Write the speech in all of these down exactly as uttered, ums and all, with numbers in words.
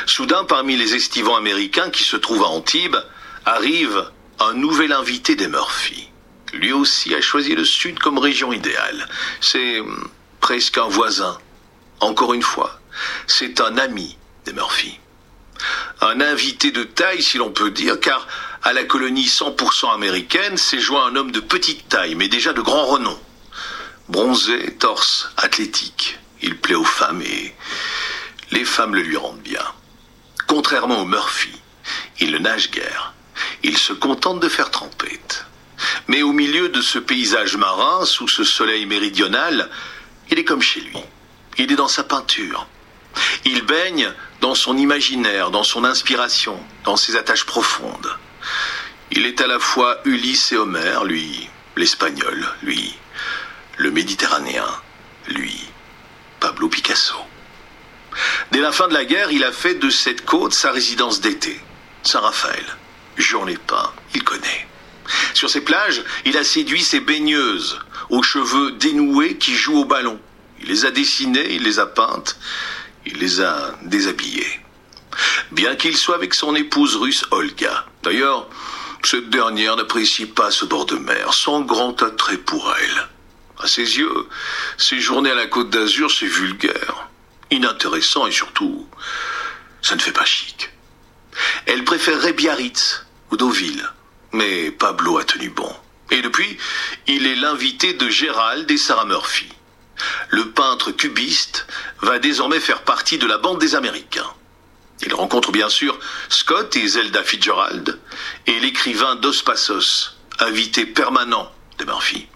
Soudain, parmi les estivants américains qui se trouvent à Antibes, arrive un nouvel invité des Murphy. Lui aussi a choisi le sud comme région idéale. C'est presque un voisin. Encore une fois, c'est un ami des Murphy. Un invité de taille, si l'on peut dire, car à la colonie cent pour cent américaine s'est joint un homme de petite taille, mais déjà de grand renom. Bronzé, torse, athlétique. Il plaît aux femmes et les femmes le lui rendent bien. Contrairement aux Murphy, il ne nage guère. Il se contente de faire trempette. Mais au milieu de ce paysage marin, sous ce soleil méridional, il est comme chez lui. Il est dans sa peinture. Il baigne dans son imaginaire, dans son inspiration, dans ses attaches profondes. Il est à la fois Ulysse et Homère, lui, l'espagnol, lui, le méditerranéen, lui, Pablo Picasso. Dès la fin de la guerre, il a fait de cette côte sa résidence d'été. Saint-Raphaël, Juan-les-Pins, il connaît. Sur ces plages, il a séduit ces baigneuses, aux cheveux dénoués qui jouent au ballon. Il les a dessinées, il les a peintes, il les a déshabillées. Bien qu'il soit avec son épouse russe Olga. D'ailleurs, cette dernière n'apprécie pas ce bord de mer, sans grand attrait pour elle. À ses yeux, séjourner à la Côte d'Azur, c'est vulgaire, inintéressant et surtout, ça ne fait pas chic. Elle préférerait Biarritz ou Deauville, mais Pablo a tenu bon. Et depuis, il est l'invité de Gérald et Sarah Murphy. Le peintre cubiste va désormais faire partie de la bande des Américains. Il rencontre bien sûr Scott et Zelda Fitzgerald et l'écrivain Dos Passos, invité permanent des Murphy.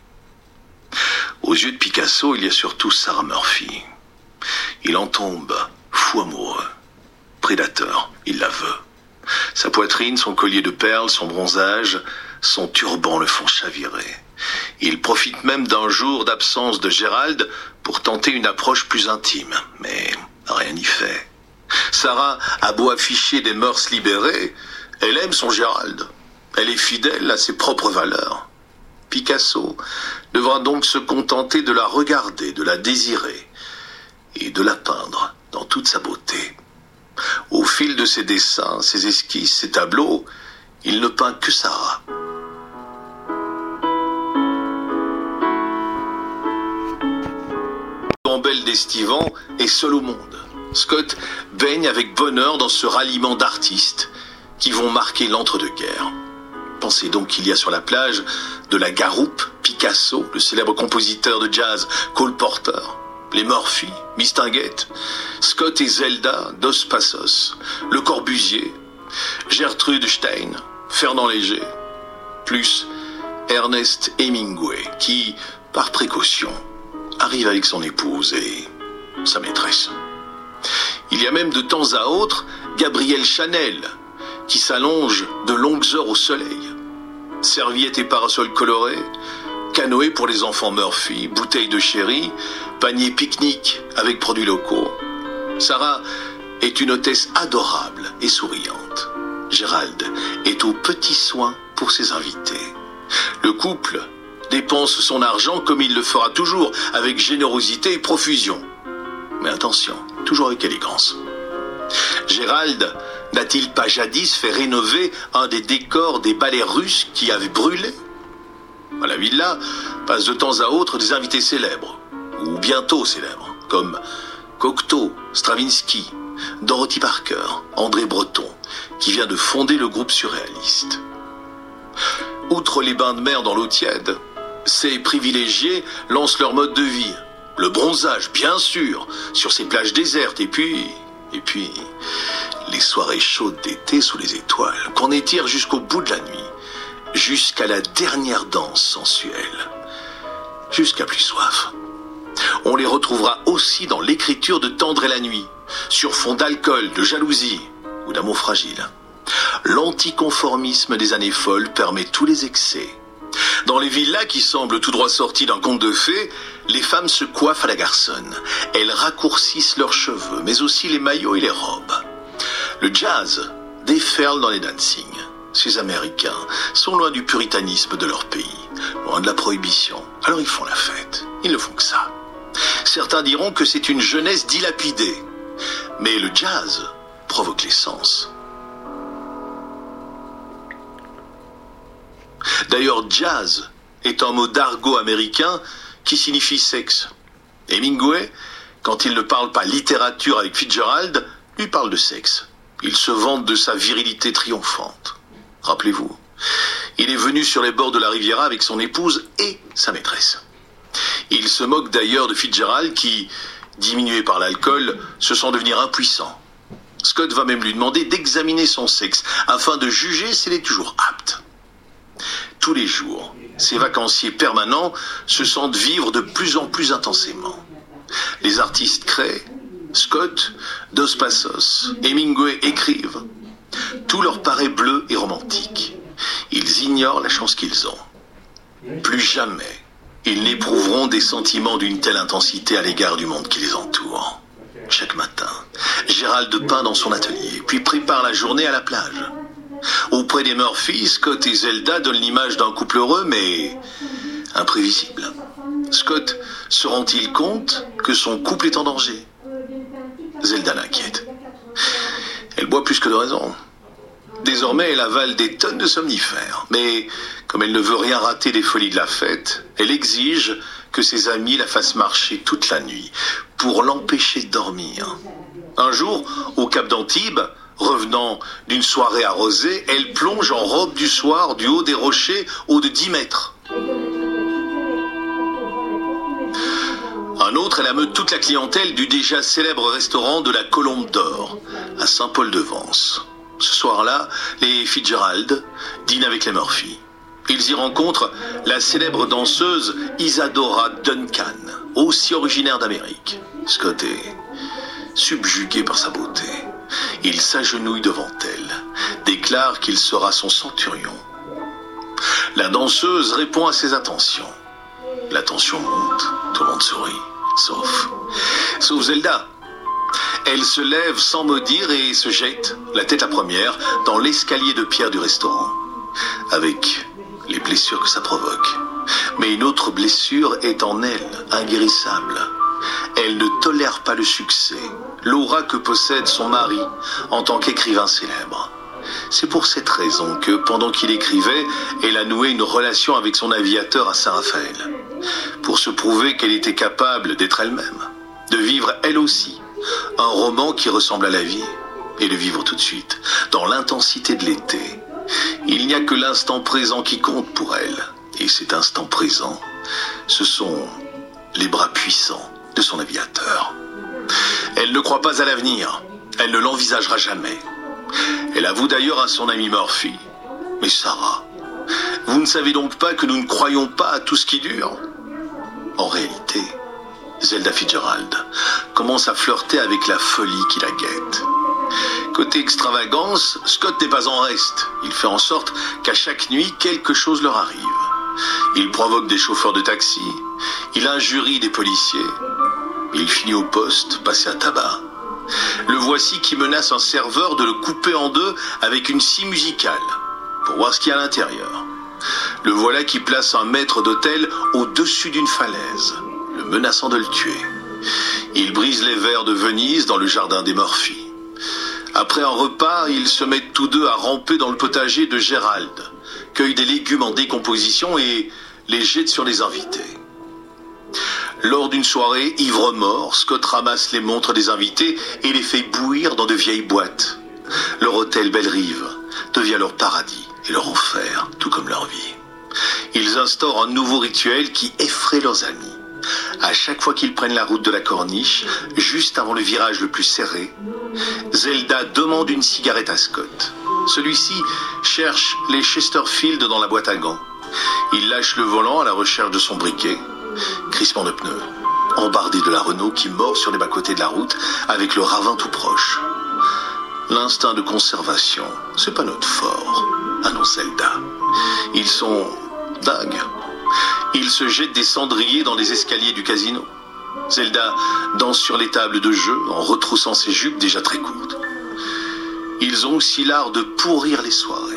Aux yeux de Picasso, il y a surtout Sarah Murphy. Il en tombe fou amoureux. Prédateur, il la veut. Sa poitrine, son collier de perles, son bronzage, son turban le font chavirer. Il profite même d'un jour d'absence de Gérald pour tenter une approche plus intime. Mais rien n'y fait. Sarah a beau afficher des mœurs libérées, elle aime son Gérald. Elle est fidèle à ses propres valeurs. Picasso devra donc se contenter de la regarder, de la désirer et de la peindre dans toute sa beauté. Au fil de ses dessins, ses esquisses, ses tableaux, il ne peint que Sarah. Belle d'Estivant est seul au monde. Scott baigne avec bonheur dans ce ralliement d'artistes qui vont marquer l'entre-deux-guerres. Pensez donc qu'il y a sur la plage de la Garoupe, Picasso, le célèbre compositeur de jazz Cole Porter, les Murphy, Mistinguett, Scott et Zelda, Dos Passos, Le Corbusier, Gertrude Stein, Fernand Léger, plus Ernest Hemingway qui, par précaution, arrive avec son épouse et sa maîtresse. Il y a même de temps à autre Gabrielle Chanel qui s'allonge de longues heures au soleil. Serviettes et parasols colorés, canoë pour les enfants Murphy, bouteilles de sherry, panier pique-nique avec produits locaux. Sarah est une hôtesse adorable et souriante. Gérald est aux petits soins pour ses invités. Le couple dépense son argent comme il le fera toujours, avec générosité et profusion. Mais attention, toujours avec élégance. Gérald n'a-t-il pas jadis fait rénover un des décors des ballets russes qui avaient brûlé? À la villa passent de temps à autre des invités célèbres, ou bientôt célèbres, comme Cocteau, Stravinsky, Dorothy Parker, André Breton, qui vient de fonder le groupe surréaliste. Outre les bains de mer dans l'eau tiède, ces privilégiés lancent leur mode de vie. Le bronzage, bien sûr, sur ces plages désertes, et puis, et puis, les soirées chaudes d'été sous les étoiles, qu'on étire jusqu'au bout de la nuit, jusqu'à la dernière danse sensuelle, jusqu'à plus soif. On les retrouvera aussi dans l'écriture de Tendre est la nuit, sur fond d'alcool, de jalousie ou d'amour fragile. L'anticonformisme des années folles permet tous les excès. Dans les villas qui semblent tout droit sorties d'un conte de fées, les femmes se coiffent à la garçonne. Elles raccourcissent leurs cheveux, mais aussi les maillots et les robes. Le jazz déferle dans les dancings. Ces Américains sont loin du puritanisme de leur pays, loin de la prohibition. Alors ils font la fête. Ils ne font que ça. Certains diront que c'est une jeunesse dilapidée. Mais le jazz provoque les sens. D'ailleurs, jazz est un mot d'argot américain qui signifie sexe. Hemingway, quand il ne parle pas littérature avec Fitzgerald, lui parle de sexe. Il se vante de sa virilité triomphante. Rappelez-vous, il est venu sur les bords de la Riviera avec son épouse et sa maîtresse. Il se moque d'ailleurs de Fitzgerald qui, diminué par l'alcool, se sent devenir impuissant. Scott va même lui demander d'examiner son sexe afin de juger s'il est toujours apte. Tous les jours, ces vacanciers permanents se sentent vivre de plus en plus intensément. Les artistes créent, Scott, Dos Passos, Hemingway écrivent. Tout leur paraît bleu et romantique. Ils ignorent la chance qu'ils ont. Plus jamais, ils n'éprouveront des sentiments d'une telle intensité à l'égard du monde qui les entoure. Chaque matin, Gérald peint dans son atelier, puis prépare la journée à la plage. Auprès des Murphy, Scott et Zelda donnent l'image d'un couple heureux, mais imprévisible. Scott se rend-il compte que son couple est en danger? Zelda l'inquiète. Elle boit plus que de raison. Désormais, elle avale des tonnes de somnifères. Mais comme elle ne veut rien rater des folies de la fête, elle exige que ses amis la fassent marcher toute la nuit pour l'empêcher de dormir. Un jour, au Cap d'Antibes, revenant d'une soirée arrosée, elle plonge en robe du soir du haut des rochers, haut de dix mètres. Un autre, elle ameute toute la clientèle du déjà célèbre restaurant de la Colombe d'Or, à Saint-Paul-de-Vence. Ce soir-là, les Fitzgerald dînent avec les Murphy. Ils y rencontrent la célèbre danseuse Isadora Duncan, aussi originaire d'Amérique. Scott est subjugué par sa beauté. Il s'agenouille devant elle, déclare qu'il sera son centurion. La danseuse répond à ses attentions. La tension monte, tout le monde sourit, sauf, sauf Zelda. Elle se lève sans mot dire et se jette, la tête la première, dans l'escalier de pierre du restaurant, avec les blessures que ça provoque. Mais une autre blessure est en elle, inguérissable. Elle ne tolère pas le succès, l'aura que possède son mari en tant qu'écrivain célèbre. C'est pour cette raison que, pendant qu'il écrivait, elle a noué une relation avec son aviateur à Saint-Raphaël, pour se prouver qu'elle était capable d'être elle-même, de vivre elle aussi un roman qui ressemble à la vie, et de vivre tout de suite, dans l'intensité de l'été. Il n'y a que l'instant présent qui compte pour elle, et cet instant présent, ce sont les bras puissants de son aviateur. Elle ne croit pas à l'avenir, elle ne l'envisagera jamais. Elle avoue d'ailleurs à son ami Murphy, « Mais Sarah, vous ne savez donc pas que nous ne croyons pas à tout ce qui dure ?» En réalité, Zelda Fitzgerald commence à flirter avec la folie qui la guette. Côté extravagance, Scott n'est pas en reste. Il fait en sorte qu'à chaque nuit, quelque chose leur arrive. Il provoque des chauffeurs de taxi, il injurie des policiers, il finit au poste, passé à tabac. Le voici qui menace un serveur de le couper en deux avec une scie musicale, pour voir ce qu'il y a à l'intérieur. Le voilà qui place un maître d'hôtel au-dessus d'une falaise, le menaçant de le tuer. Il brise les verres de Venise dans le jardin des Murphy. Après un repas, ils se mettent tous deux à ramper dans le potager de Gérald, cueillent des légumes en décomposition et les jettent sur les invités. Lors d'une soirée ivre-mort, Scott ramasse les montres des invités et les fait bouillir dans de vieilles boîtes. Leur hôtel Belle-Rive devient leur paradis et leur enfer, tout comme leur vie. Ils instaurent un nouveau rituel qui effraie leurs amis. À chaque fois qu'ils prennent la route de la Corniche, juste avant le virage le plus serré, Zelda demande une cigarette à Scott. Celui-ci cherche les Chesterfield dans la boîte à gants. Il lâche le volant à la recherche de son briquet. Crissement de pneus, embardé de la Renault qui mord sur les bas-côtés de la route avec le ravin tout proche. L'instinct de conservation, c'est pas notre fort, annonce Zelda. Ils sont dingues. Ils se jettent des cendriers dans les escaliers du casino. Zelda danse sur les tables de jeu en retroussant ses jupes déjà très courtes. Ils ont aussi l'art de pourrir les soirées.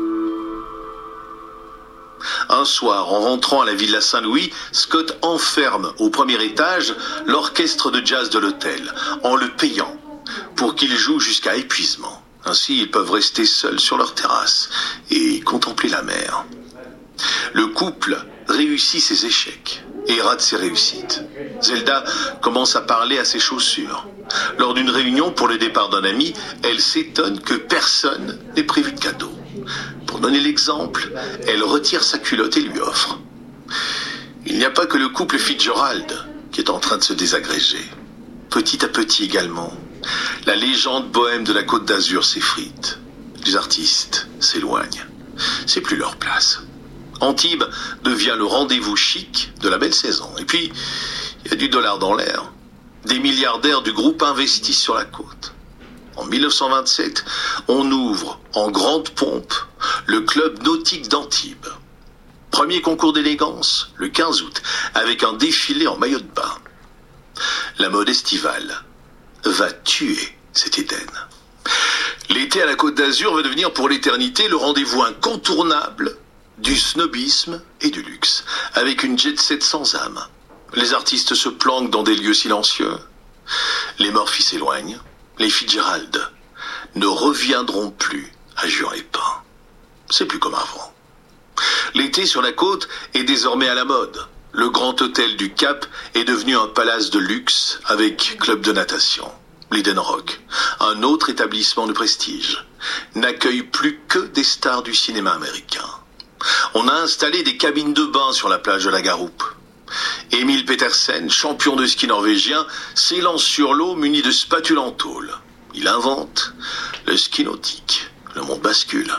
Un soir, en rentrant à la Villa Saint-Louis, Scott enferme au premier étage l'orchestre de jazz de l'hôtel, en le payant, pour qu'ils jouent jusqu'à épuisement. Ainsi, ils peuvent rester seuls sur leur terrasse et contempler la mer. Le couple réussit ses échecs et rate ses réussites. Zelda commence à parler à ses chaussures. Lors d'une réunion pour le départ d'un ami, elle s'étonne que personne n'ait prévu de cadeau. Pour donner l'exemple, elle retire sa culotte et lui offre. Il n'y a pas que le couple Fitzgerald qui est en train de se désagréger. Petit à petit également, la légende bohème de la Côte d'Azur s'effrite. Les artistes s'éloignent. C'est plus leur place. Antibes devient le rendez-vous chic de la belle saison. Et puis, il y a du dollar dans l'air. Des milliardaires du groupe investissent sur la côte. En mille neuf cent vingt-sept, on ouvre en grande pompe le club nautique d'Antibes. Premier concours d'élégance, le quinze août, avec un défilé en maillot de bain. La mode estivale va tuer cet Éden. L'été à la Côte d'Azur va devenir pour l'éternité le rendez-vous incontournable du snobisme et du luxe, avec une jet-set sans âme. Les artistes se planquent dans des lieux silencieux. Les Murphy s'éloignent. Les Fitzgerald ne reviendront plus à Juan-les-Pins. C'est plus comme avant. L'été sur la côte est désormais à la mode. Le Grand Hôtel du Cap est devenu un palace de luxe avec club de natation. L'Eden Rock, un autre établissement de prestige, n'accueille plus que des stars du cinéma américain. On a installé des cabines de bain sur la plage de la Garoupe. Emil Petersen, champion de ski norvégien, s'élance sur l'eau muni de spatules en tôle. Il invente le ski nautique. Le monde bascule.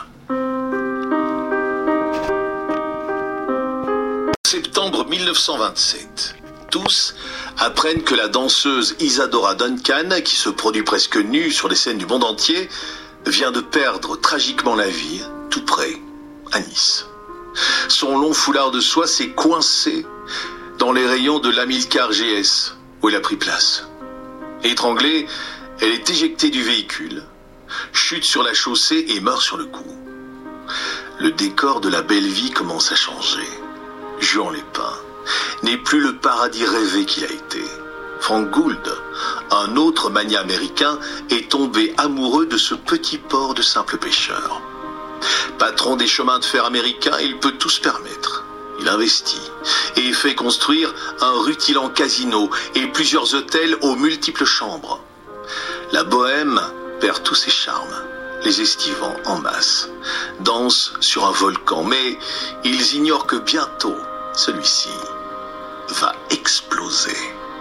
Septembre mille neuf cent vingt-sept. Tous apprennent que la danseuse Isadora Duncan, qui se produit presque nue sur les scènes du monde entier, vient de perdre tragiquement la vie, tout près, à Nice. Son long foulard de soie s'est coincé dans les rayons de l'Amilcar G S, où elle a pris place. Étranglée, elle est éjectée du véhicule, chute sur la chaussée et meurt sur le coup. Le décor de la belle vie commence à changer. Juan-les-Pins n'est plus le paradis rêvé qu'il a été. Frank Gould, un autre magnat américain, est tombé amoureux de ce petit port de simples pêcheurs. Patron des chemins de fer américains, il peut tout se permettre. Il investit et fait construire un rutilant casino et plusieurs hôtels aux multiples chambres. La bohème perd tous ses charmes. Les estivants en masse dansent sur un volcan, mais ils ignorent que bientôt, celui-ci va exploser.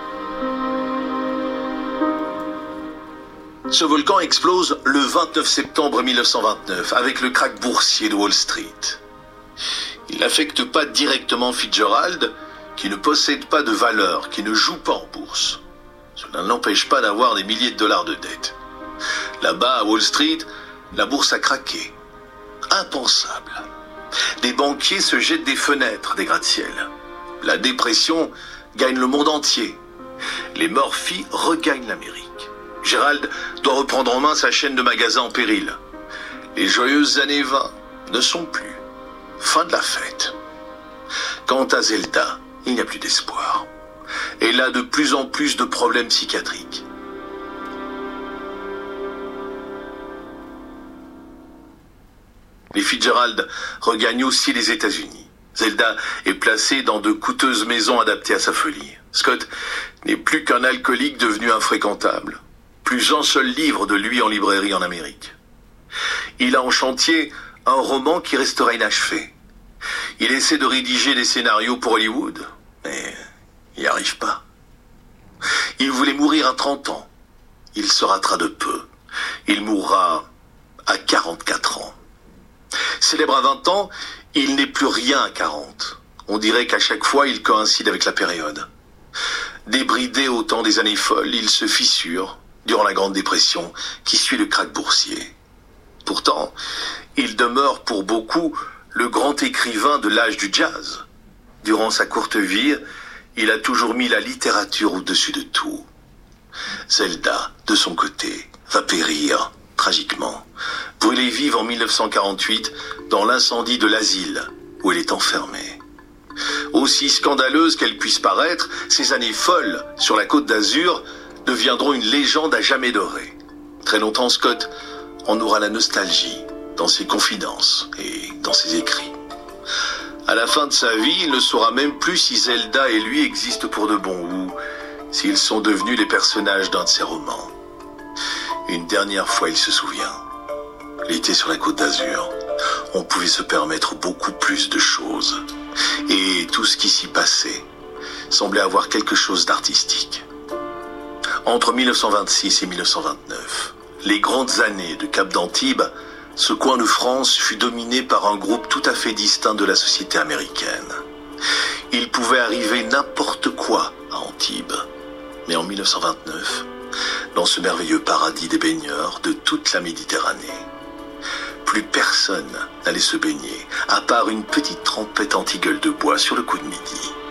Ce volcan explose le vingt-neuf septembre mille neuf cent vingt-neuf avec le krach boursier de Wall Street. Il n'affecte pas directement Fitzgerald, qui ne possède pas de valeur, qui ne joue pas en bourse. Cela ne l'empêche pas d'avoir des milliers de dollars de dettes. Là-bas, à Wall Street, la bourse a craqué. Impensable. Des banquiers se jettent des fenêtres des gratte-ciel. La dépression gagne le monde entier. Les Murphy regagnent l'Amérique. Gérald doit reprendre en main sa chaîne de magasins en péril. Les joyeuses années vingt ne sont plus. Fin de la fête. Quant à Zelda, il n'y a plus d'espoir. Elle a de plus en plus de problèmes psychiatriques. Les Fitzgerald regagnent aussi les États-Unis. Zelda est placée dans de coûteuses maisons adaptées à sa folie. Scott n'est plus qu'un alcoolique devenu infréquentable. Plus un seul livre de lui en librairie en Amérique. Il a en chantier un roman qui restera inachevé. Il essaie de rédiger des scénarios pour Hollywood, mais il n'y arrive pas. Il voulait mourir à trente ans. Il se ratera de peu. Il mourra à quarante-quatre ans. Célèbre à vingt ans, il n'est plus rien à quarante. On dirait qu'à chaque fois, il coïncide avec la période. Débridé au temps des années folles, il se fissure durant la Grande Dépression qui suit le krach boursier. Pourtant, il demeure pour beaucoup le grand écrivain de l'âge du jazz. Durant sa courte vie, il a toujours mis la littérature au-dessus de tout. Zelda, de son côté, va périr tragiquement, brûlée vive en mille neuf cent quarante-huit dans l'incendie de l'asile où elle est enfermée. Aussi scandaleuse qu'elle puisse paraître, ces années folles sur la Côte d'Azur deviendront une légende à jamais dorée. Très longtemps, Scott en aura la nostalgie dans ses confidences et dans ses écrits. À la fin de sa vie, il ne saura même plus si Zelda et lui existent pour de bon ou s'ils sont devenus les personnages d'un de ses romans. Une dernière fois, il se souvient. L'été sur la Côte d'Azur, on pouvait se permettre beaucoup plus de choses. Et tout ce qui s'y passait semblait avoir quelque chose d'artistique. Entre mille neuf cent vingt-six et mille neuf cent vingt-neuf, les grandes années de Cap d'Antibes, ce coin de France fut dominé par un groupe tout à fait distinct de la société américaine. Il pouvait arriver n'importe quoi à Antibes. Mais en mille neuf cent vingt-neuf, dans ce merveilleux paradis des baigneurs de toute la Méditerranée, plus personne n'allait se baigner, à part une petite trempette anti-gueule de bois sur le coup de midi.